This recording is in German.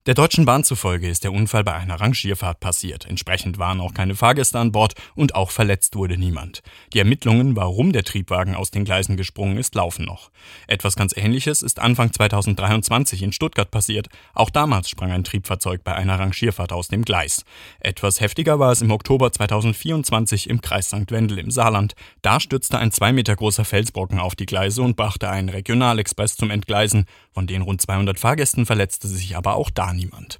Der Deutschen Bahn zufolge ist der Unfall bei einer Rangierfahrt passiert. Entsprechend waren auch keine Fahrgäste an Bord und auch verletzt wurde niemand. Die Ermittlungen, warum der Triebwagen aus den Gleisen gesprungen ist, laufen noch. Etwas ganz Ähnliches ist Anfang 2023 in Stuttgart passiert. Auch damals sprang ein Triebfahrzeug bei einer Rangierfahrt aus dem Gleis. Etwas heftiger war es im Oktober 2024 im Kreis St. Wendel im Saarland. Da stürzte ein 2 Meter großer Felsbrocken auf die Gleise und brachte einen Regionalexpress zum Entgleisen. Von den rund 200 Fahrgästen verletzte sich aber auch da niemand.